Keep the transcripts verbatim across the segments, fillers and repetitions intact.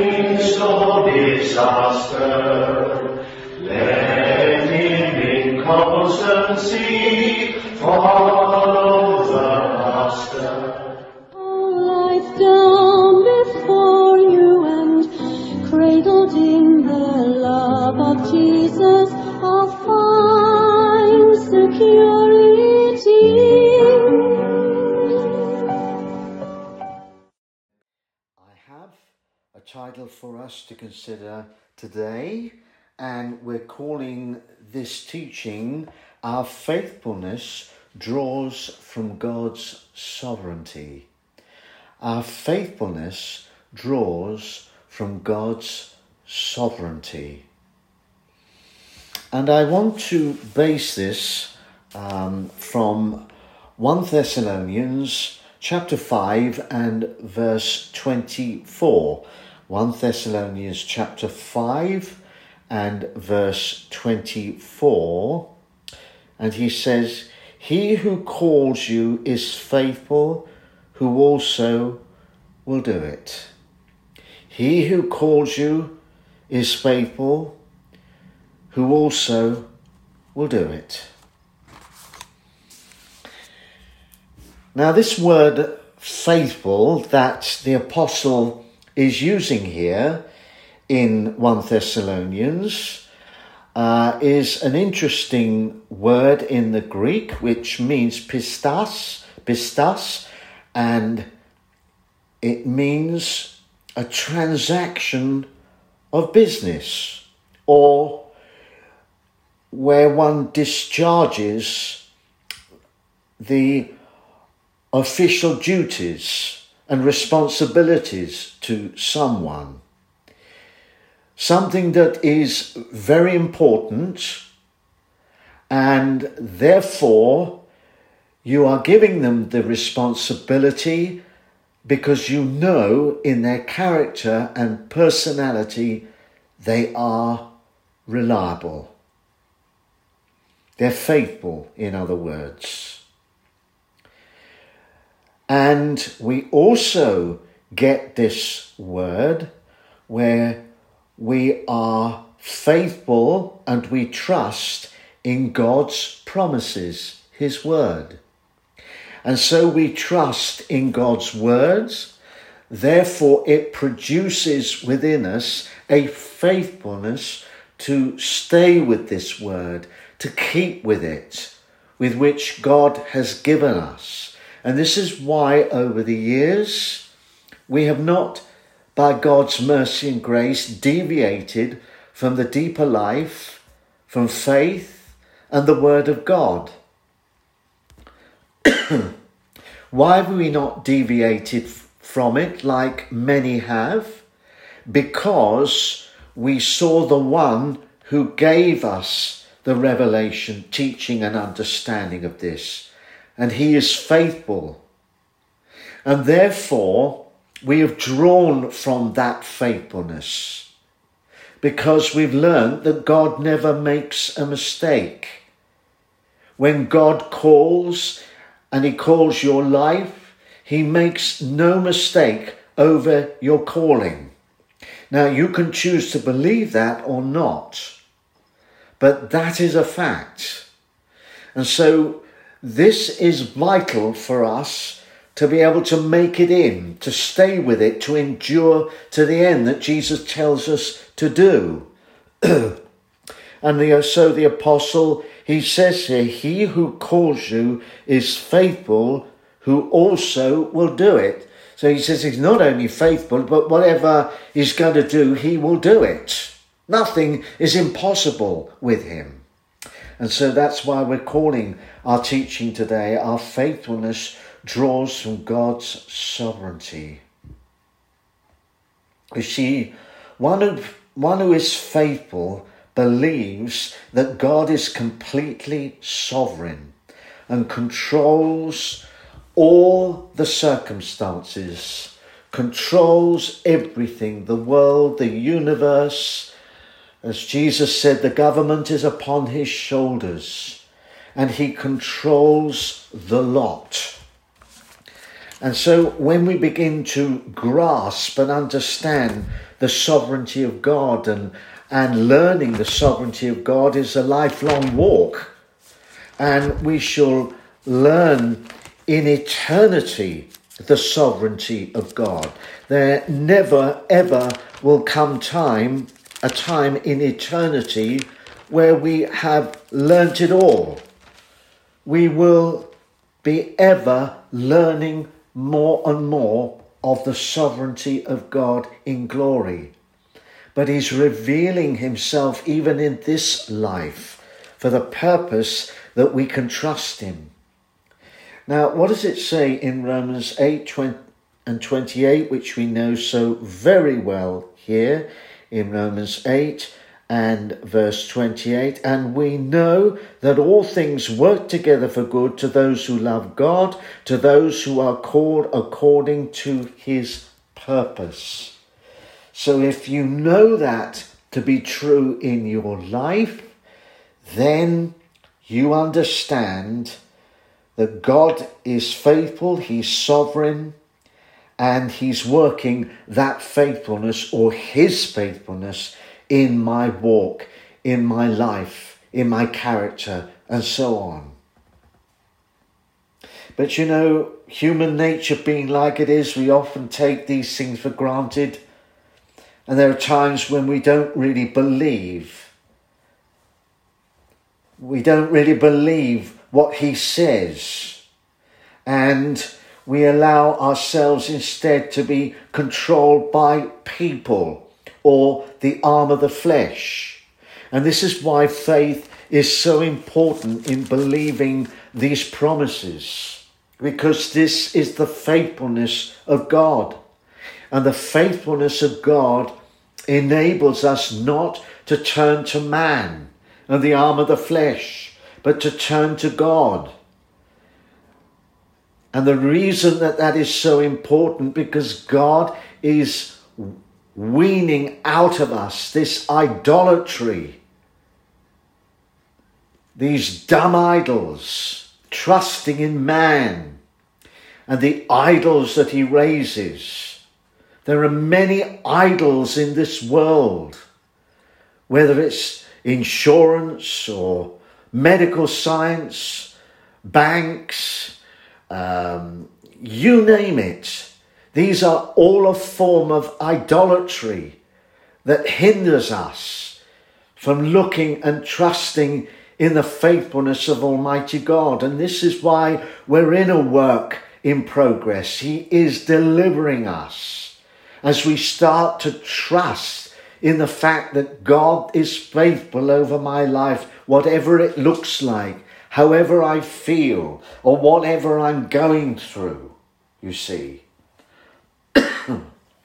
midst of disaster, let him in constancy follow the Master. Life down before you and cradled in the love of Jesus, I'll find security. I have a title for us to consider today, and we're calling this teaching, Our Faithfulness Draws from God's Sovereignty. Our faithfulness draws from God's sovereignty. And I want to base this um, from First Thessalonians chapter five and verse twenty-four. First Thessalonians chapter five and verse twenty-four. And he says, "He who calls you is faithful, who also will do it." He who calls you is faithful, who also will do it. Now, this word faithful that the apostle is using here in First Thessalonians uh, is an interesting word in the Greek, which means pistas, pistas, and it means a transaction of business, or where one discharges the official duties and responsibilities to someone. Something that is very important, and therefore you are giving them the responsibility because you know in their character and personality they are reliable. They're faithful, in other words. And we also get this word where we are faithful and we trust in God's promises, his word. And so we trust in God's words, therefore it produces within us a faithfulness to stay with this word, to keep with it, with which God has given us. And this is why over the years we have not, by God's mercy and grace, deviated from the deeper life, from faith and the word of God. Why have we not deviated from it like many have? Because we saw the one who gave us the revelation, teaching and understanding of this. And he is faithful. And therefore, we have drawn from that faithfulness. Because we've learned that God never makes a mistake. When God calls, and he calls your life, he makes no mistake over your calling. Now, you can choose to believe that or not, but that is a fact. And so this is vital for us to be able to make it in, to stay with it, to endure to the end that Jesus tells us to do. And the, so the apostle, he says here, he who calls you is faithful, who also will do it. So he says he's not only faithful, but whatever he's going to do, he will do it. Nothing is impossible with him. And so that's why we're calling our teaching today, Our Faithfulness Draws from God's Sovereignty. You see, one who, one who is faithful believes that God is completely sovereign and controls all the circumstances, controls everything, the world, the universe. As Jesus said, the government is upon his shoulders and he controls the lot. And so when we begin to grasp and understand the sovereignty of God, and, and learning the sovereignty of God is a lifelong walk. And we shall learn in eternity the sovereignty of God. There never ever will come time, a time in eternity where we have learnt it all. We will be ever learning more and more of the sovereignty of God in glory. But he's revealing himself even in this life for the purpose that we can trust him. Now, what does it say in Romans eight twenty and twenty-eight, which we know so very well here in Romans eight and verse twenty-eight? And we know that all things work together for good to those who love God, to those who are called according to his purpose. So if you know that to be true in your life, then you understand that God is faithful, he's sovereign, and he's working that faithfulness or his faithfulness in my walk, in my life, in my character, and so on. But you know, human nature being like it is, we often take these things for granted. And there are times when we don't really believe. We don't really believe what he says. And we allow ourselves instead to be controlled by people or the arm of the flesh. And this is why faith is so important in believing these promises, because this is the faithfulness of God. And the faithfulness of God enables us not to turn to man and the arm of the flesh, but to turn to God. And the reason that that is so important, because God is weaning out of us this idolatry, these dumb idols, trusting in man and the idols that he raises. There are many idols in this world, whether it's insurance or medical science, banks, um, you name it. These are all a form of idolatry that hinders us from looking and trusting in the faithfulness of Almighty God. And this is why we're in a work in progress. He is delivering us as we start to trust in the fact that God is faithful over my life, whatever it looks like, however I feel, or whatever I'm going through, you see. And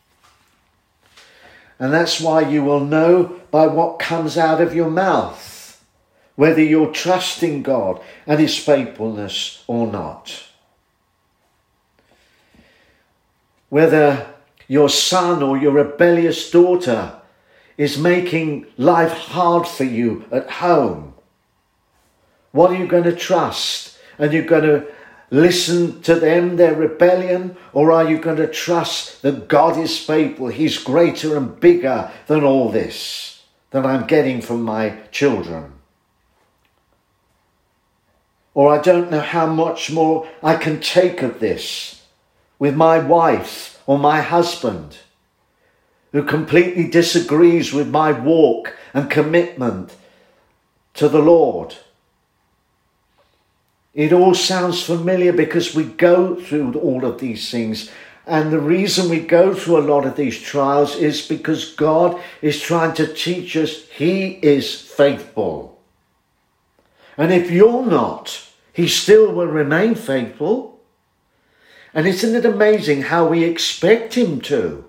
that's why you will know by what comes out of your mouth, whether you're trusting God and his faithfulness or not. Whether your son or your rebellious daughter is making life hard for you at home, what are you going to trust? And you're going to listen to them, their rebellion, or are you going to trust that God is faithful? He's greater and bigger than all this that I'm getting from my children. Or I don't know how much more I can take of this with my wife or my husband, who completely disagrees with my walk and commitment to the Lord. It all sounds familiar because we go through all of these things. And the reason we go through a lot of these trials is because God is trying to teach us he is faithful. And if you're not, he still will remain faithful. And isn't it amazing how we expect him to?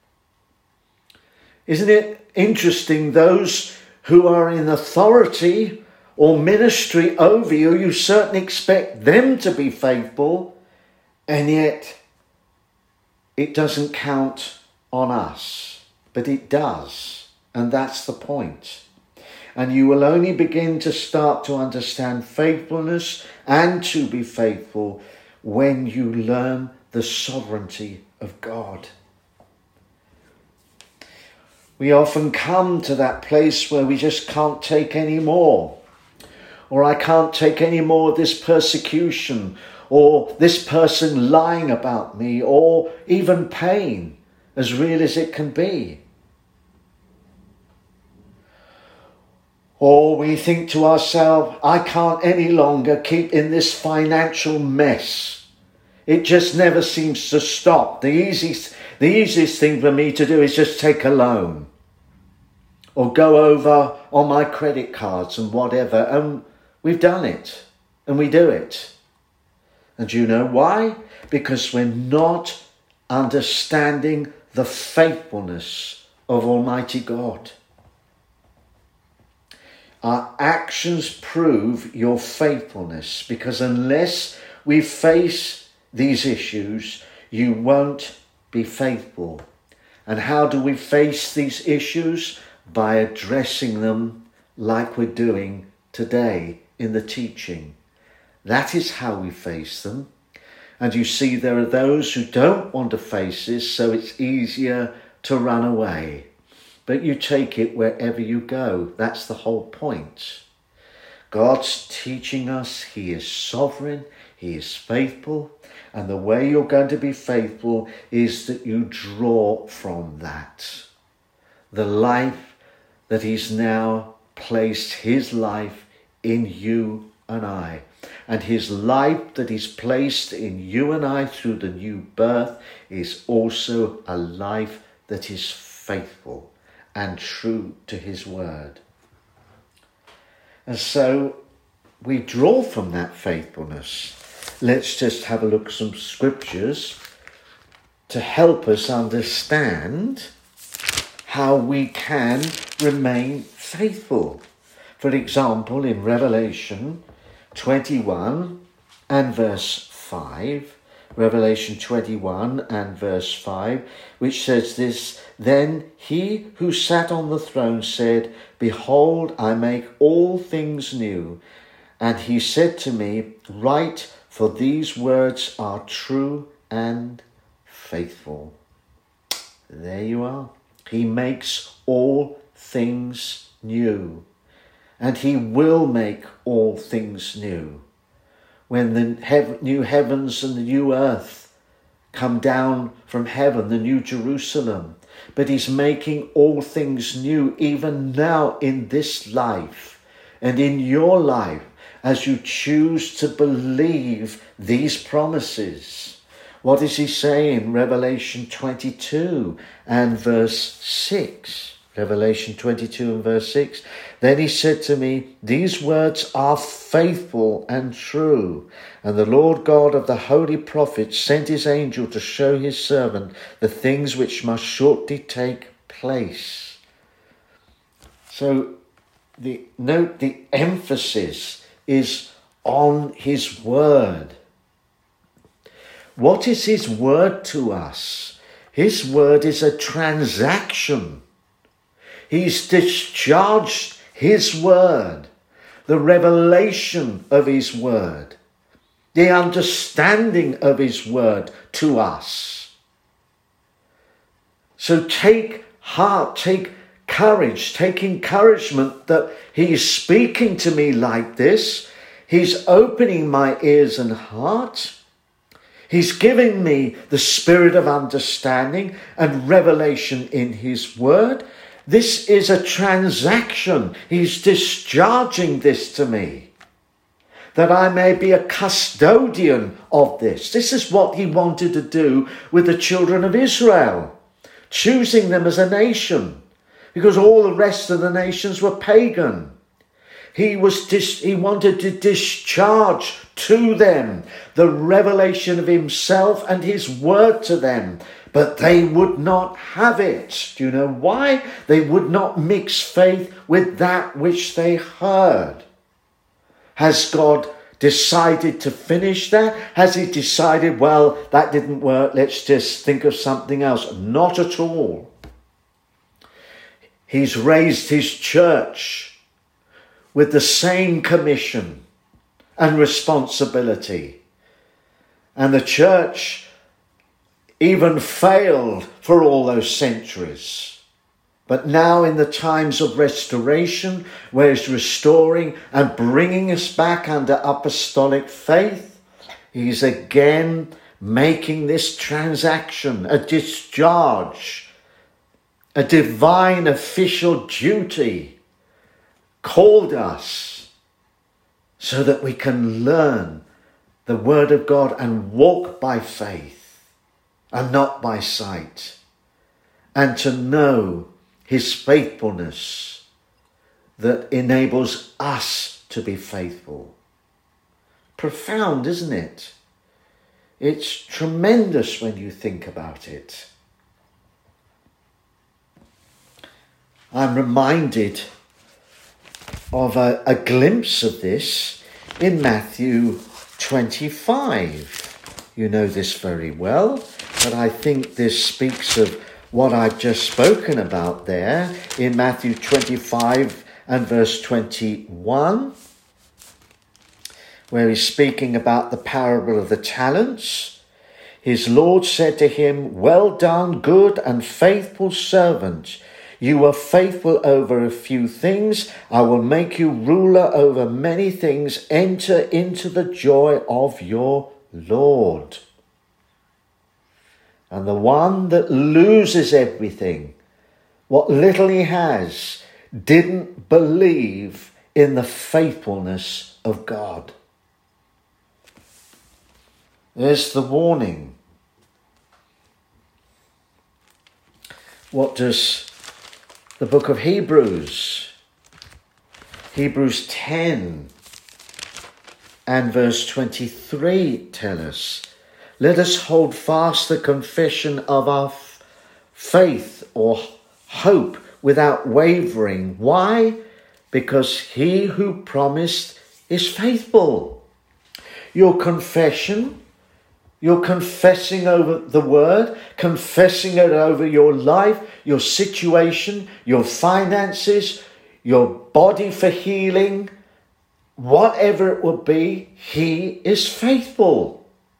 Isn't it interesting, those who are in authority or ministry over you, you certainly expect them to be faithful, and yet it doesn't count on us, but it does. And that's the point. And you will only begin to start to understand faithfulness and to be faithful when you learn the sovereignty of God. We often come to that place where we just can't take any more. Or I can't take any more of this persecution, or this person lying about me, or even pain, as real as it can be. Or we think to ourselves, I can't any longer keep in this financial mess. It just never seems to stop. The easiest, the easiest thing for me to do is just take a loan, or go over on my credit cards and whatever. And we've done it, and we do it. And you know why? Because we're not understanding the faithfulness of Almighty God. Our actions prove your faithfulness, because unless we face these issues, you won't be faithful. And how do we face these issues? By addressing them like we're doing today in the teaching. That is how we face them. And you see, there are those who don't want to face this, so it's easier to run away. But you take it wherever you go. That's the whole point. God's teaching us He is sovereign, He is faithful, and the way you're going to be faithful is that you draw from that. The life that He's now placed His life in you and I. And His life that He's placed in you and I through the new birth is also a life that is faithful and true to His word. And so we draw from that faithfulness. Let's just have a look at some scriptures to help us understand how we can remain faithful. For example, in Revelation twenty-one and verse five, Revelation twenty-one and verse five, which says this, Then he who sat on the throne said, Behold, I make all things new. And he said to me, Write, for these words are true and faithful. There you are. He makes all things new. And He will make all things new. When the hev- new heavens and the new earth come down from heaven, the new Jerusalem. But He's making all things new even now in this life and in your life as you choose to believe these promises. What does He say in Revelation twenty-two and verse six? Revelation twenty-two and verse six. Then He said to me, These words are faithful and true. And the Lord God of the holy prophets sent His angel to show His servant the things which must shortly take place. So the note, the emphasis is on His word. What is His word to us? His word is a transaction. He's discharged His word, the revelation of His word, the understanding of His word to us. So take heart, take courage, take encouragement that He is speaking to me like this. He's opening my ears and heart. He's giving me the spirit of understanding and revelation in His word. This is a transaction. He's discharging this to me, that I may be a custodian of this. This is what He wanted to do with the children of Israel, choosing them as a nation, because all the rest of the nations were pagan. He was dis- he wanted to discharge to them the revelation of Himself and His word to them. But they would not have it. Do you know why? They would not mix faith with that which they heard. Has God decided to finish that? Has He decided, well, that didn't work, let's just think of something else? Not at all. He's raised His church with the same commission and responsibility. And the church even failed for all those centuries. But now in the times of restoration, where he's restoring and bringing us back under apostolic faith, he's again making this transaction, a discharge, a divine official duty, called us so that we can learn the word of God and walk by faith and not by sight, and to know his faithfulness that enables us to be faithful. Profound, isn't it? It's tremendous when you think about it. I'm reminded of a, a glimpse of this in Matthew twenty-five. You know this very well, but I think this speaks of what I've just spoken about there in Matthew twenty-five and verse twenty-one, where he's speaking about the parable of the talents. His Lord said to him, "Well done, good and faithful servant. You are faithful over a few things. I will make you ruler over many things. Enter into the joy of your Lord." And the one that loses everything, what little he has, didn't believe in the faithfulness of God. There's the warning. What does the book of Hebrews, Hebrews ten and verse twenty-three tell us? Let us hold fast the confession of our f- faith or hope without wavering. Why? Because he who promised is faithful. Your confession, you're confessing over the word, confessing it over your life, your situation, your finances, your body for healing, whatever it would be, he is faithful.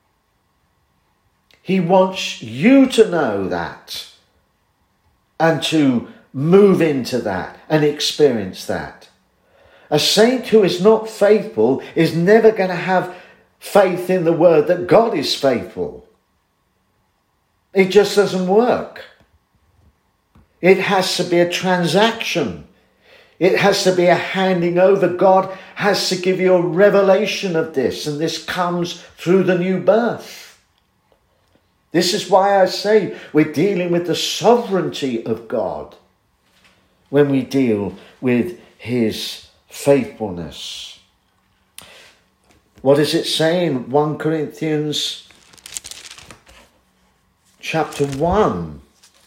He wants you to know that and to move into that and experience that. A saint who is not faithful is never going to have faith in the word that God is faithful. It just doesn't work. It has to be a transaction. It has to be a handing over. God has to give you a revelation of this, and this comes through the new birth. This is why I say we're dealing with the sovereignty of God when we deal with his faithfulness. What does it say in First Corinthians chapter one?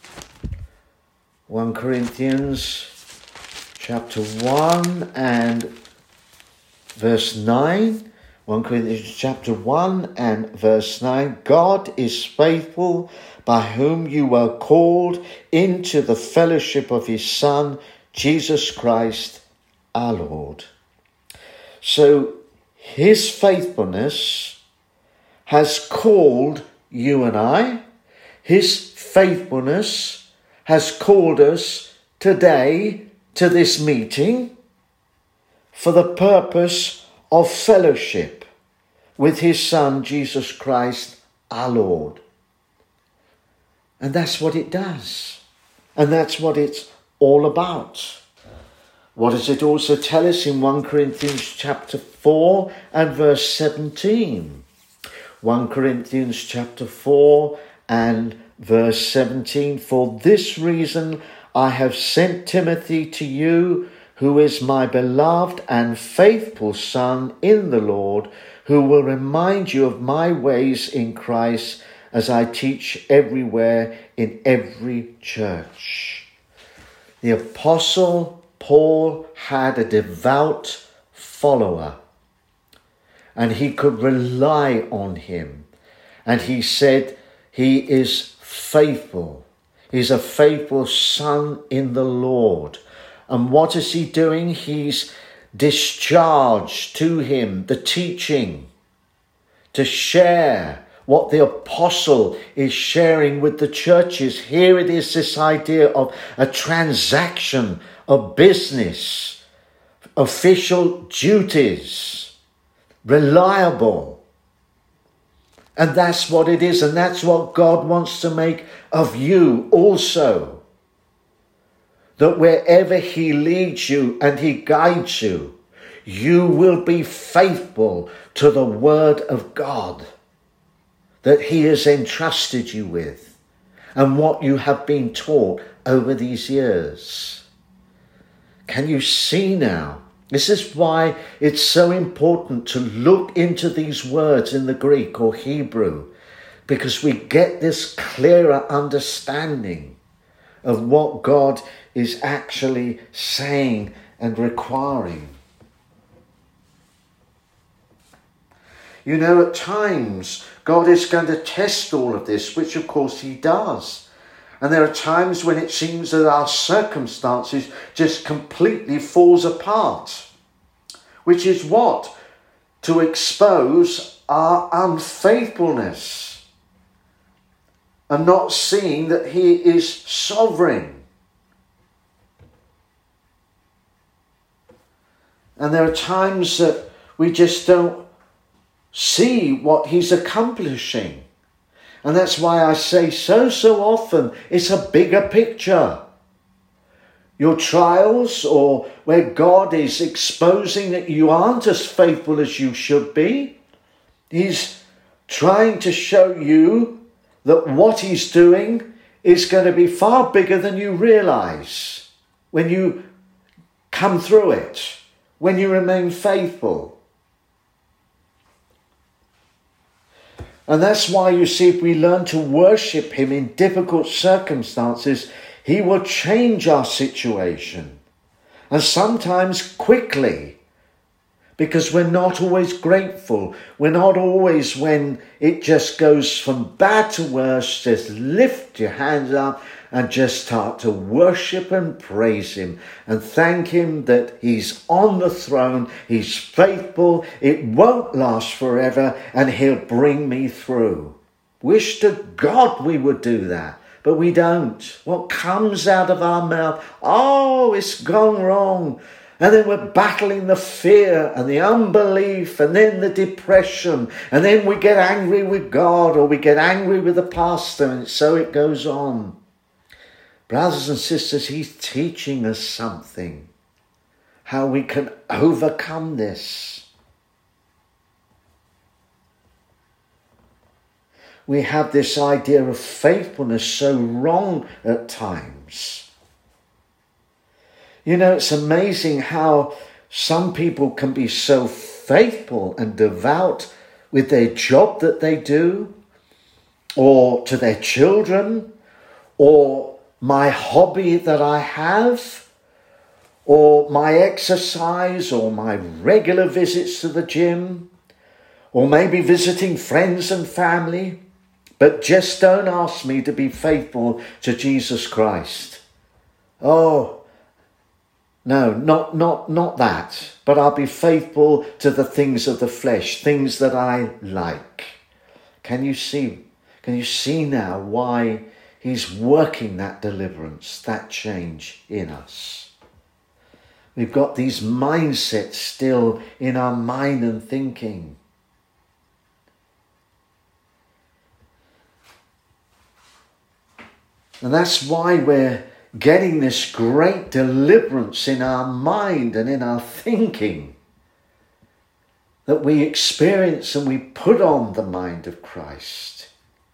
First Corinthians chapter one and verse nine. First Corinthians chapter one and verse nine. God is faithful, by whom you were called into the fellowship of his Son, Jesus Christ, our Lord. So his faithfulness has called you and I. His faithfulness has called us today to this meeting for the purpose of fellowship with his Son, Jesus Christ, our Lord. And that's what it does. And that's what it's all about. What does it also tell us in First Corinthians chapter four and verse seventeen? First Corinthians chapter four and verse seventeen. For this reason I have sent Timothy to you, who is my beloved and faithful son in the Lord, who will remind you of my ways in Christ as I teach everywhere in every church. The Apostle Paul had a devout follower, and he could rely on him. And he said he is faithful. He's a faithful son in the Lord. And what is he doing? He's discharged to him the teaching to share what the apostle is sharing with the churches. Here it is, this idea of a transaction of business, official duties, reliable. And that's what it is, and that's what God wants to make of you also. That wherever he leads you and he guides you, you will be faithful to the word of God that he has entrusted you with and what you have been taught over these years. Can you see now? This is why it's so important to look into these words in the Greek or Hebrew, because we get this clearer understanding of what God is actually saying and requiring. You know, at times, God is going to test all of this, which of course he does. And there are times when it seems that our circumstances just completely falls apart. Which is what? To expose our unfaithfulness. And not seeing that he is sovereign. And there are times that we just don't see what he's accomplishing. And that's why I say so, so often, it's a bigger picture. Your trials, or where God is exposing that you aren't as faithful as you should be, he's trying to show you that what he's doing is going to be far bigger than you realize when you come through it, when you remain faithful. And that's why, you see, if we learn to worship him in difficult circumstances, he will change our situation. And sometimes quickly, because we're not always grateful. We're not always, when it just goes from bad to worse, just lift your hands up and just start to worship and praise him and thank him that he's on the throne, he's faithful, it won't last forever, and he'll bring me through. Wish to God we would do that, but we don't. What comes out of our mouth, oh, it's gone wrong. And then we're battling the fear and the unbelief and then the depression. And then we get angry with God, or we get angry with the pastor, and so it goes on. Brothers and sisters, he's teaching us something. How we can overcome this. We have this idea of faithfulness so wrong at times. You know, it's amazing how some people can be so faithful and devout with their job that they do, or to their children, or my hobby that I have, or my exercise, or my regular visits to the gym, or maybe visiting friends and family. But just don't ask me to be faithful to Jesus Christ. Oh, no, not, not, not that. But I'll be faithful to the things of the flesh, things that I like. Can you see? Can you see now why he's working that deliverance, that change in us? We've got these mindsets still in our mind and thinking. And that's why we're getting this great deliverance in our mind and in our thinking, that we experience and we put on the mind of Christ.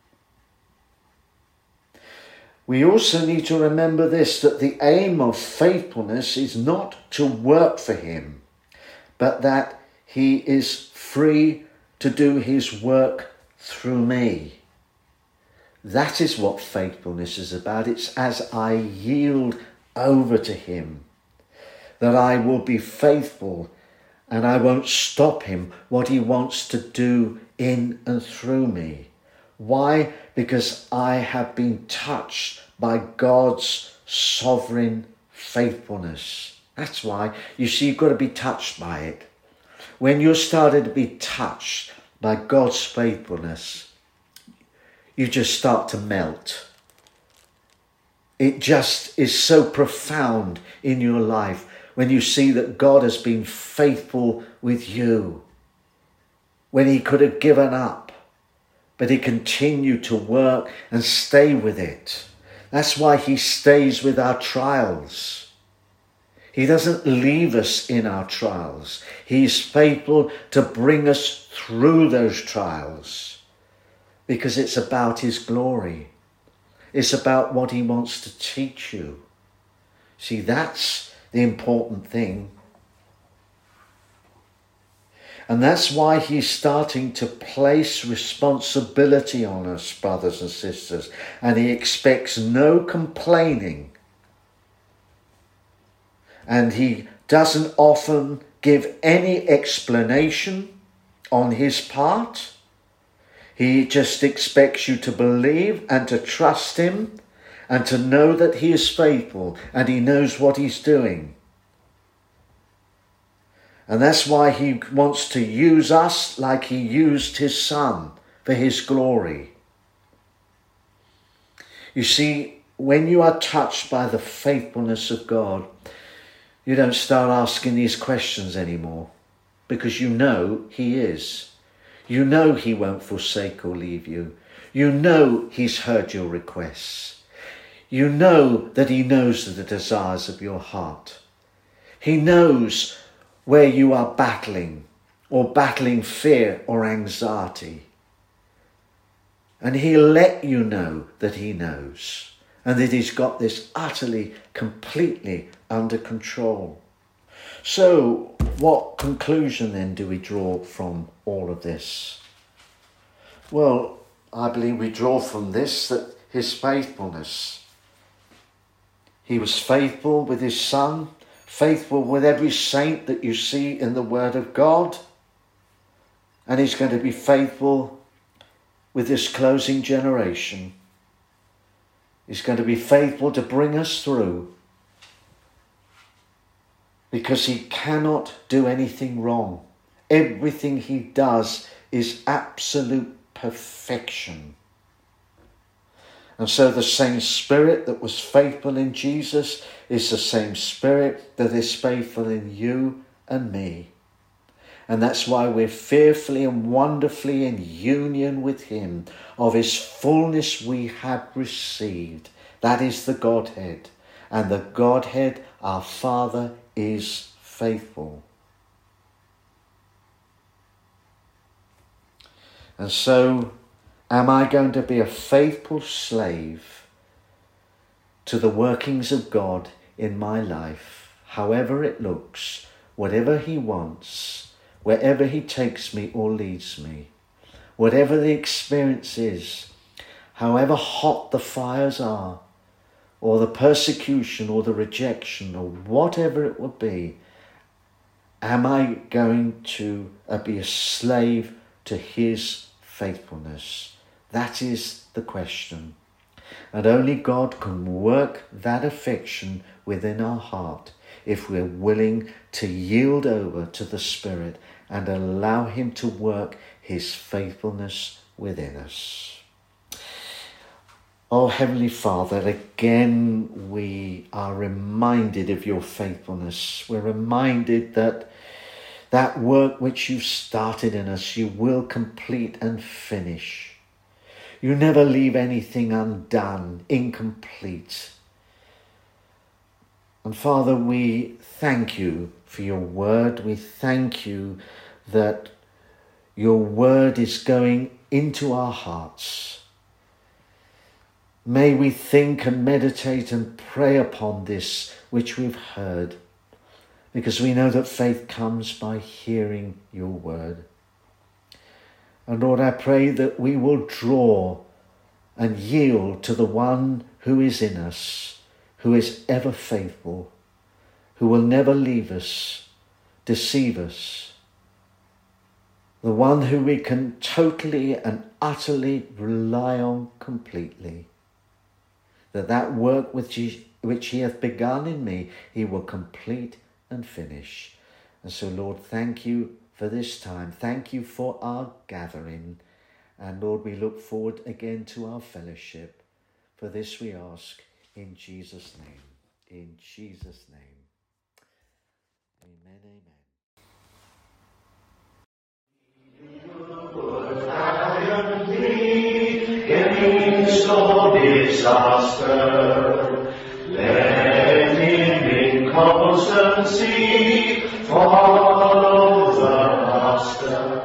We also need to remember this, that the aim of faithfulness is not to work for him, but that he is free to do his work through me. That is what faithfulness is about. It's as I yield over to him that I will be faithful, and I won't stop him what he wants to do in and through me. Why? Because I have been touched by God's sovereign faithfulness. That's why. You see, you've got to be touched by it. When you're starting to be touched by God's faithfulness, you just start to melt. It just is so profound in your life when you see that God has been faithful with you. When he could have given up, but he continued to work and stay with it. That's why he stays with our trials. He doesn't leave us in our trials. He is faithful to bring us through those trials because it's about his glory. It's about what he wants to teach you. See, that's the important thing. And that's why he's starting to place responsibility on us, brothers and sisters. And he expects no complaining. And he doesn't often give any explanation on his part. He just expects you to believe and to trust him and to know that he is faithful and he knows what he's doing. And that's why he wants to use us like he used his son for his glory. You see, when you are touched by the faithfulness of God, you don't start asking these questions anymore because you know he is. You know he won't forsake or leave you. You know he's heard your requests. You know that he knows the desires of your heart. He knows where you are battling or battling fear or anxiety. And he'll let you know that he knows and that he's got this utterly, completely under control. So what conclusion then do we draw from all of this? Well, I believe we draw from this that his faithfulness. He was faithful with his son, faithful with every saint that you see in the Word of God. And he's going to be faithful with this closing generation. He's going to be faithful to bring us through. Because he cannot do anything wrong. Everything he does is absolute perfection. And so the same Spirit that was faithful in Jesus is the same Spirit that is faithful in you and me. And that's why we're fearfully and wonderfully in union with him. Of his fullness we have received. That is the Godhead. And the Godhead, our Father, is faithful. And so, am I going to be a faithful slave to the workings of God in my life, however it looks, whatever he wants, wherever he takes me or leads me, whatever the experience is, however hot the fires are, or the persecution or the rejection or whatever it will be, am I going to uh, be a slave to his faithfulness? That is the question. And only God can work that affection within our heart if we're willing to yield over to the Spirit and allow him to work his faithfulness within us. Oh, Heavenly Father, again we are reminded of your faithfulness. We're reminded that that work which you've started in us, you will complete and finish. You never leave anything undone, incomplete. And Father, we thank you for your word. We thank you that your word is going into our hearts. May we think and meditate and pray upon this which we've heard, because we know that faith comes by hearing your word. And Lord, I pray that we will draw and yield to the one who is in us, who is ever faithful, who will never leave us, deceive us, the one who we can totally and utterly rely on completely. That that work which he, which he hath begun in me, he will complete and finish. And so, Lord, thank you for this time. Thank you for our gathering. And Lord, we look forward again to our fellowship. For this we ask in Jesus' name. In Jesus' name. Amen, amen. Against all disaster, let him in constancy follow the Master.